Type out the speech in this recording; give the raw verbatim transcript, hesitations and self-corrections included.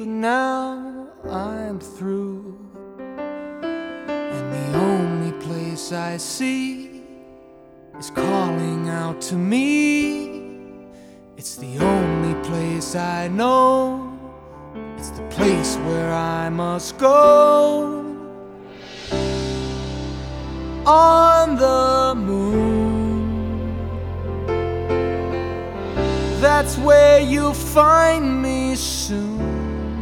Now I'm through, and the only place I see is calling out to me. It's the only place I know, it's the place where I must go. On the moon, that's where you'll find me soon.